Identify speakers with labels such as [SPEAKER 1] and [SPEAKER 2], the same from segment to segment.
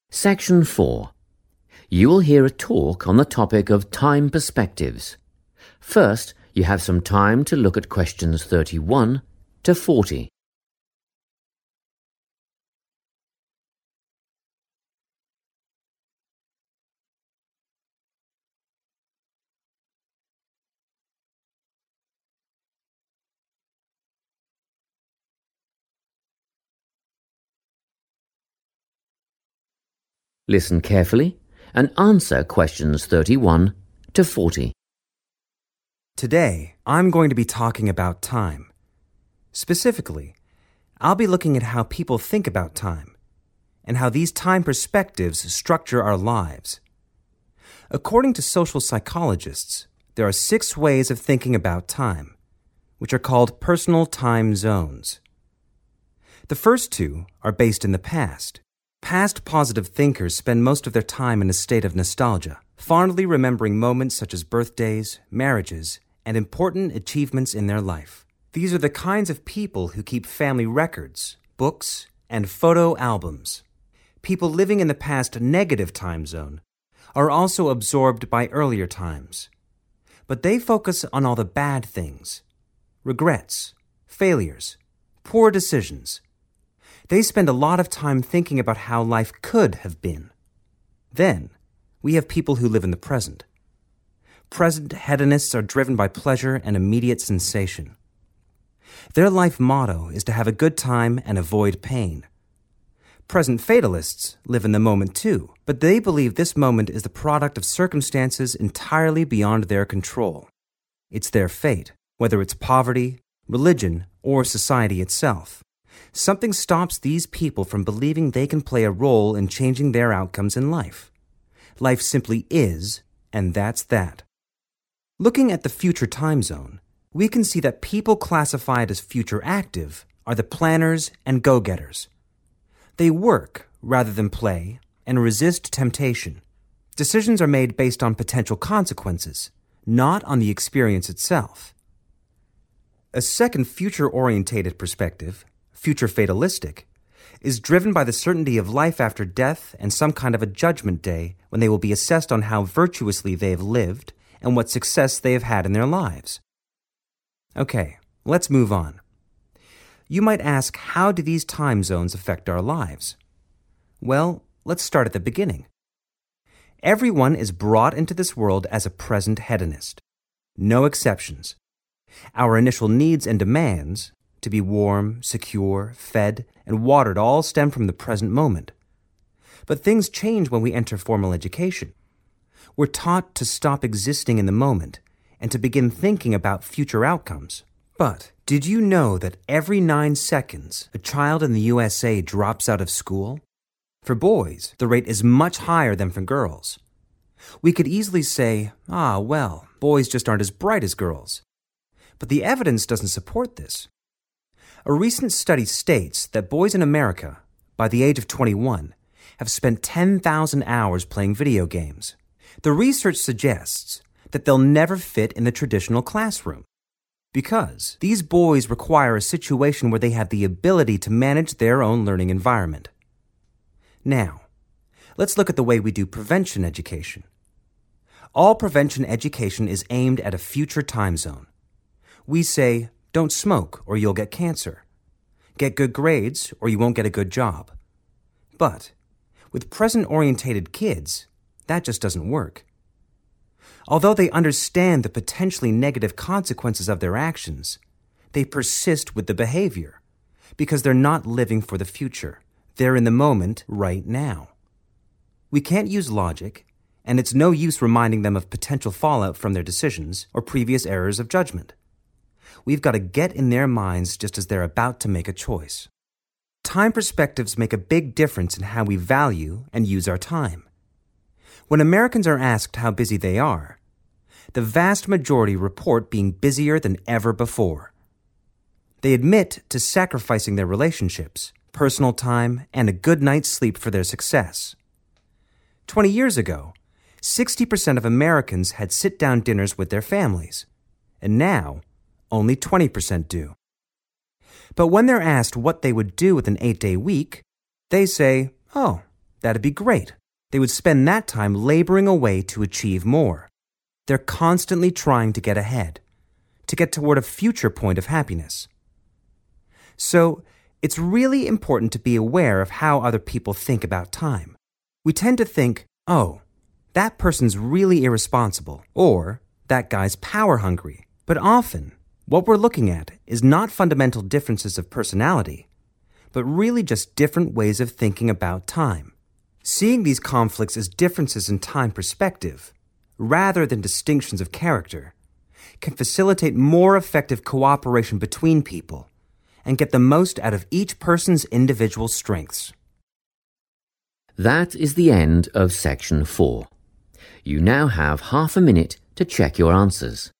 [SPEAKER 1] Section 4. You will hear a talk on the topic of time perspectives. First, you have some time to look at questions 31 to 40. Listen carefully and answer questions 31 to 40.
[SPEAKER 2] Today, I'm going to be talking about time. Specifically, I'll be looking at how people think about time and how these time perspectives structure our lives. According to social psychologists, there are 6 ways of thinking about time, which are called personal time zones. The first 2 are based in the past. Past positive thinkers spend most of their time in a state of nostalgia, fondly remembering moments such as birthdays, marriages, and important achievements in their life. These are the kinds of people who keep family records, books, and photo albums. People living in the past negative time zone are also absorbed by earlier times, but they focus on all the bad things, regrets, failures, poor decisions. They spend a lot of time thinking about how life could have been. Then, we have people who live in the present. Present hedonists are driven by pleasure and immediate sensation. Their life motto is to have a good time and avoid pain. Present fatalists live in the moment too, but they believe this moment is the product of circumstances entirely beyond their control. It's their fate, whether it's poverty, religion, or society itself. Something stops these people from believing they can play a role in changing their outcomes in life. Life simply is, and that's that. Looking at the future time zone, we can see that people classified as future active are the planners and go-getters. They work rather than play and resist temptation. Decisions are made based on potential consequences, not on the experience itself. A second future-orientated perspective, future fatalistic, is driven by the certainty of life after death and some kind of a judgment day when they will be assessed on how virtuously they have lived and what success they have had in their lives. Okay, let's move on. You might ask, how do these time zones affect our lives? Well, let's start at the beginning. Everyone is brought into this world as a present hedonist. No exceptions. Our initial needs and demands, to be warm, secure, fed, and watered, all stem from the present moment. But things change when we enter formal education. We're taught to stop existing in the moment and to begin thinking about future outcomes. But did you know that every 9 seconds, a child in the USA drops out of school? For boys, the rate is much higher than for girls. We could easily say, well, boys just aren't as bright as girls. But the evidence doesn't support this. A recent study states that boys in America, by the age of 21, have spent 10,000 hours playing video games. The research suggests that they'll never fit in the traditional classroom because these boys require a situation where they have the ability to manage their own learning environment. Now, let's look at the way we do prevention education. All prevention education is aimed at a future time zone. We say, don't smoke or you'll get cancer. Get good grades or you won't get a good job. But with present-orientated kids, that just doesn't work. Although they understand the potentially negative consequences of their actions, they persist with the behavior because they're not living for the future. They're in the moment right now. We can't use logic, and it's no use reminding them of potential fallout from their decisions or previous errors of judgment. We've got to get in their minds just as they're about to make a choice. Time perspectives make a big difference in how we value and use our time. When Americans are asked how busy they are, the vast majority report being busier than ever before. They admit to sacrificing their relationships, personal time, and a good night's sleep for their success. 20 years ago, 60% of Americans had sit-down dinners with their families, and now only 20% do. But when they're asked what they would do with an 8-day week, they say, That'd be great. They would spend that time laboring away to achieve more. They're constantly trying to get ahead, to get toward a future point of happiness. So, it's really important to be aware of how other people think about time. We tend to think, oh, that person's really irresponsible, or that guy's power hungry. But often, what we're looking at is not fundamental differences of personality, but really just different ways of thinking about time. Seeing these conflicts as differences in time perspective, rather than distinctions of character, can facilitate more effective cooperation between people and get the most out of each person's individual strengths.
[SPEAKER 1] That is the end of section 4. You now have half a minute to check your answers.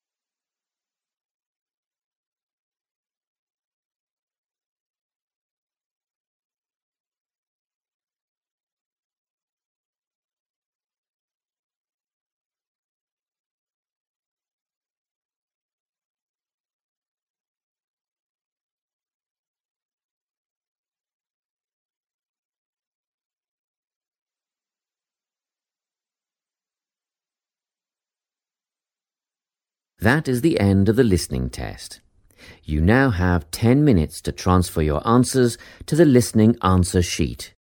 [SPEAKER 1] That is the end of the listening test. You now have 10 minutes to transfer your answers to the listening answer sheet.